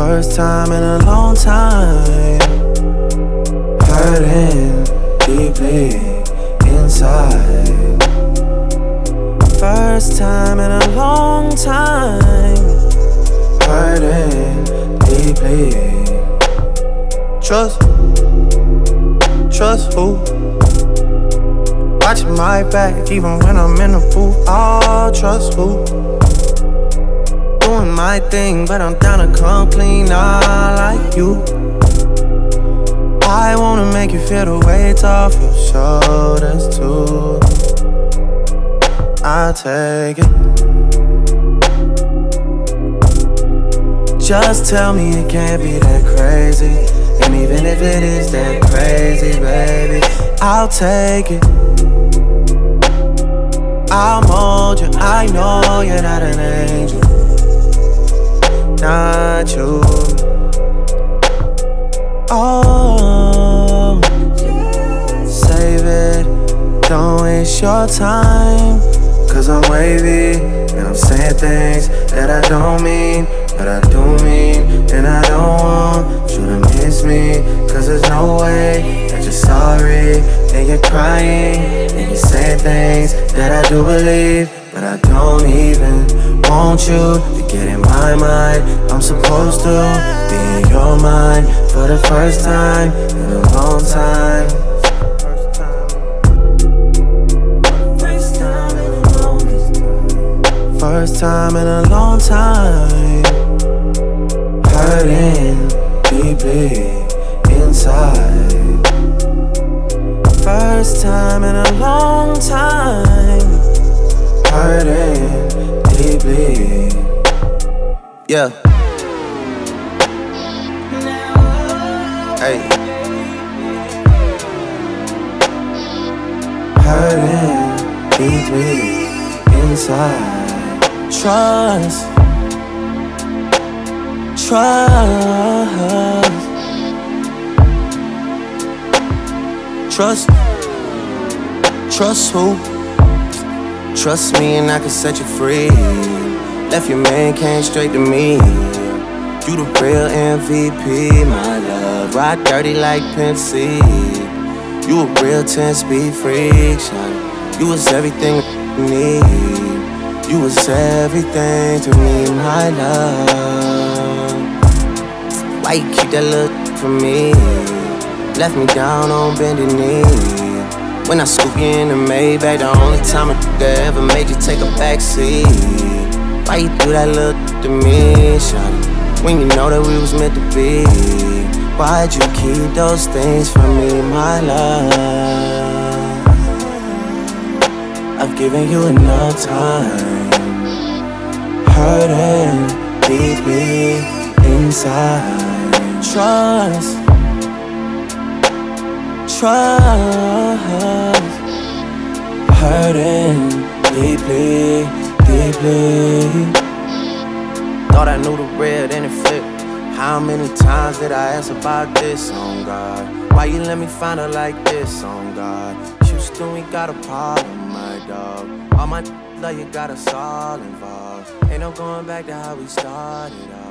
First time in a long time, hurting deeply inside. First time in a long time, hurting deeply. Trust who? Watching my back even when I'm in the booth. Oh, trust who? Doing my thing, but I'm down to come clean, not like you. I wanna make you feel the weight off your shoulders too. I'll take it. Just tell me it can't be that crazy. And even if it is that crazy, baby, I'll take it. I'll mold you, I know you're not an angel. Not you. Oh, save it, don't waste your time. Cause I'm wavy, and I'm saying things that I don't mean, but I do mean. And I don't want you to miss me, cause there's no way that you're sorry. And you're crying, and you're saying things that I do believe, but I don't even want you to get in my mind. I'm supposed to be in your mind for the first time in a long time. First time in a long time, hurting deeply inside. First time in a long time, hurting deeply. Yeah. Hey. Hurting deeply inside. Trust. Trust who? Trust me and I can set you free. Left your man, came straight to me. You the real MVP, my love. Ride dirty like Pimp C. You a real 10-speed freak, shawty. You was everything I need. You was everything to me, my love. Why you keep that look from me? Left me down on bended knee. When I scoop you in the Maybach, the only time a nigga ever made you take a backseat. Why you do that look to me, shawty? When you know that we was meant to be. Why'd you keep those things from me, my love? I've given you enough time. Hurting deeply inside. Trust. Hurting deeply. Thought I knew the real, then it flipped. How many times did I ask about this, on God? Why you let me find her like this, on God? Houston, we got a problem, my dog. All my love, you got us all involved. Ain't no going back to how we started off.